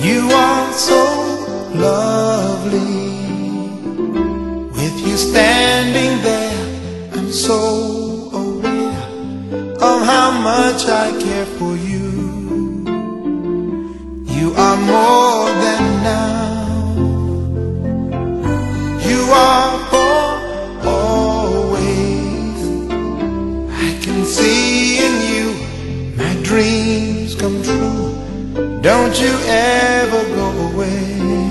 You are so lovely. With you standing there, I'm so aware of how much I care for you. You are more than now. You are for always. I can see in you my dreams come true. Don't you ever go away.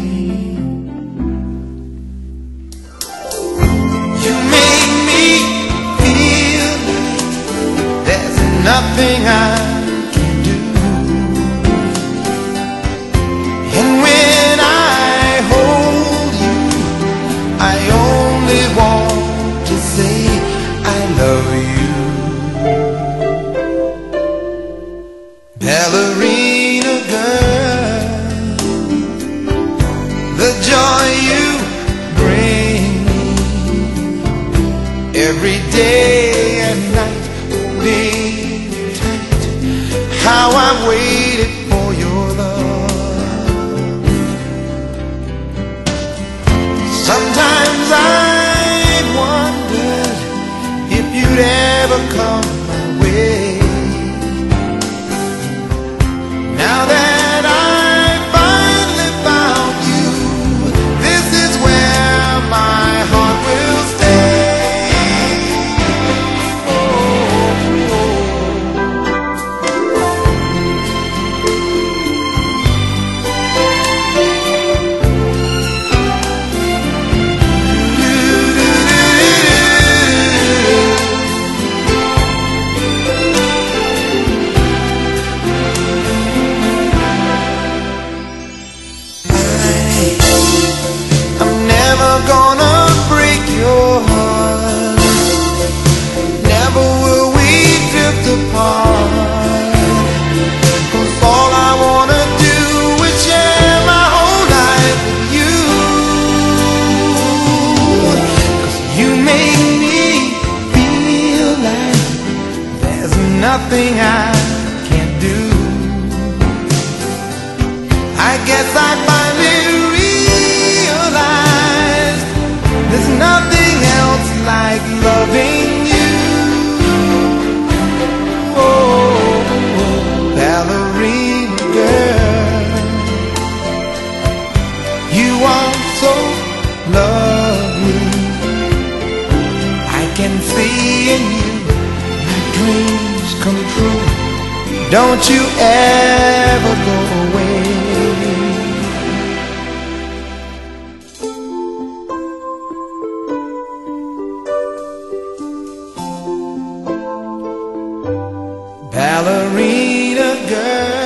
You make me feel there's nothing I can do. And when I hold you, I only want to say I love you. Ballerina girl, the joy you bring me every day and night, being tight. How I've waited for your love. Sometimes I've wondered if you'd ever come my way. Now that I finally found you, this is where my heart will stay. Oh, gonna break your heart. Never will we drift apart. 'Cause all I wanna do is share my whole life with you. 'Cause you make me feel like there's nothing I can't do. I guess I finally realized there's nothing else like loving you. Oh, ballerina girl, you are so lovely. I can see in you my dreams come true. Don't you ever go away. Ballerina girl.